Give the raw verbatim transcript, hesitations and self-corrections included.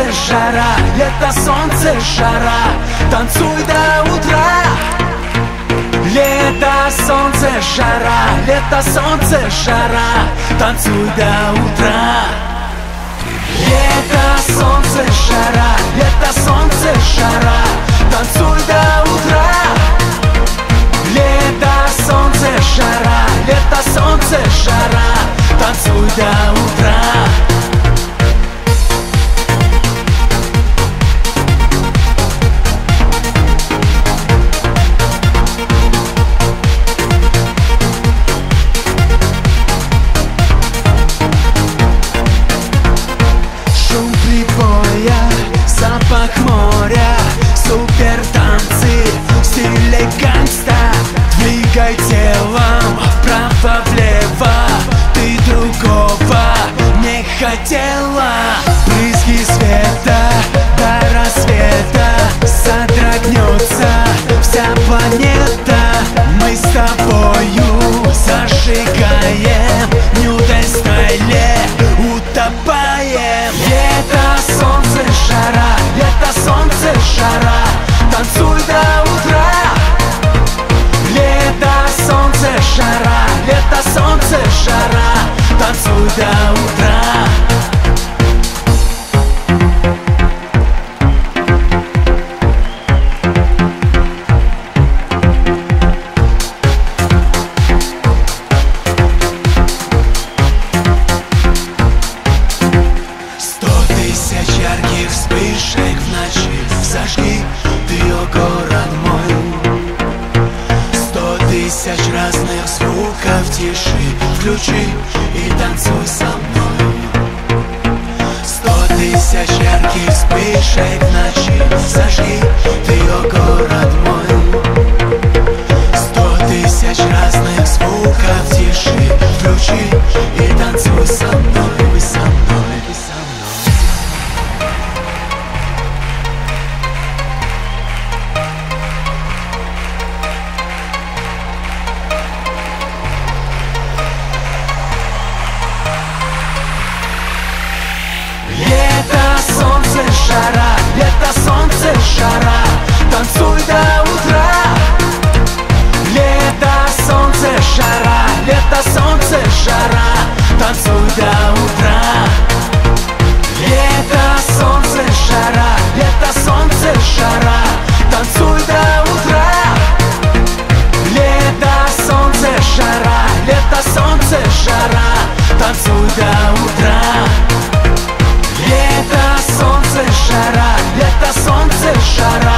жара, лето, солнце, жара. Танцуй до утра. Лето, солнце, жара, лето, солнце, жара. Танцуй до утра. Лето, солнце, жара, лето, солнце, жара. Танцуй до утра. Лето, солнце, жара, лето, солнце, жара. Танцуй до утра. Запах моря, супер танцы в стиле гангста. Двигай телом вправо-влево, ты другого не хотела. Брызги света до рассвета, содрогнется вся планета. Мы с тобою зажигаем, нюдой стайле утопаем. Лето, солнце, жара, лето, солнце, жара. Танцуй до утра. Лето, солнце, жара, лето, солнце, жара. Танцуй до утра. Ярких вспышек в ночи зажги ты, о город мой. Сто тысяч разных звуков в тиши включи и танцуй со мной. Сто тысяч ярких вспышек в ночи зажги ты, о город мой. Сто тысяч разных звуков в тиши включи и танцуй со мной, со мной, со мной. Лето, солнце, жара, лето, солнце, жара. Танцуй до утра. Лето, солнце, жара, лето, солнце, жара. Танцуй до утра. Лето, солнце, жара, лето, солнце, жара. Танцуй до утра. Лето, солнце, жара, лето, солнце, жара. Танцуй до утра. Лето, солнце, жара, лето, солнце, жара.